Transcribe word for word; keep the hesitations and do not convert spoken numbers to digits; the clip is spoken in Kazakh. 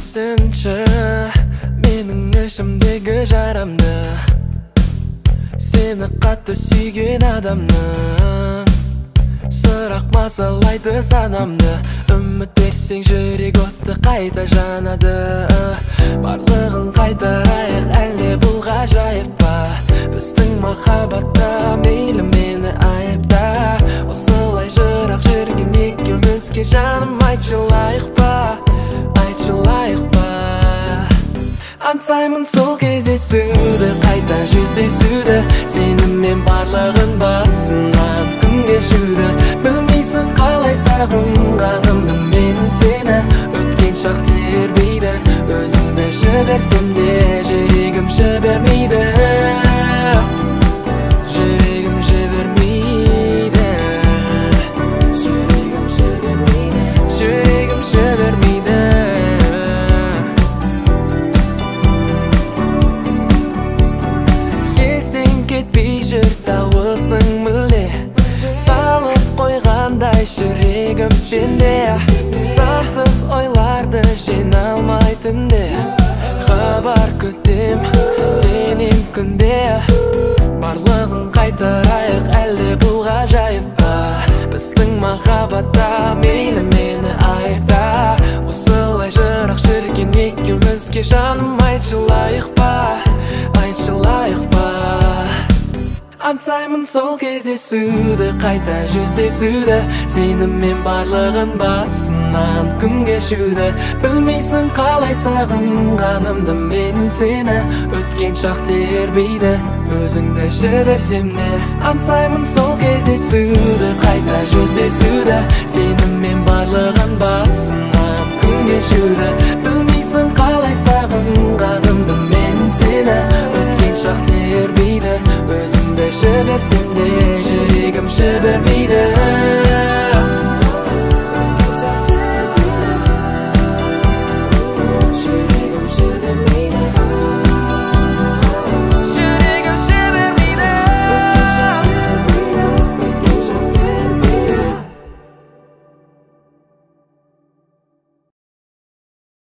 білсінші менің ішімдегі жарамды, сені қатты сүйген адамның сұрақ мазалайды санамды. Үміт берсең жүрек отты қайта жанады. Барлығын қайтарайық, әлде бұл ғажайып па? Біздің махаббатта мейлі мені айыпта. Осылай жырақ жүрген екеумізге жаным айтшылайық па, айтшылайық па? Аңсаймын сол кездесуді, қайта жүздесуді, сенімен барлығын басынан күн кешуді. Білмейсің қалай сағынғанымды менің сені, өткен шақ тербейді. Өзіңді жіберсем де жүрегім жібермейді, жүрегім жібермейді, жүрегім жібермейді, жүрегім жібермейді. Естен кетпей жүр дауысың мүлде, талып қойғандай жүрегім сенде. Сансыз ойларды жеңе алмай түнде, хабар күтем сенен күнде. Барлығын қайтарайық, әлде бұл ғажайып па? Біздің махаббатта мейлі мені айыпта. Осылай жырақ жүрген екеумізге жаным айтшылайық па, айтшылайық па? Аңсаймын сол кездесуді, қайта жүздесуді, сенімен барлығын басынан күн кешуді. Білмейсің қалай сағынғанымды менің сені, өткен шақ тербейді. Өзіңді жіберсем де аңсаймын сол кездесуді, қайта жүздесуді, сенімен барлығын басынан күн кешуді. Білмейсің қалай сағынғанымды менің сені, өткен шақ тербейді. Өзіңді жіберсем де жүрегім жібермейді.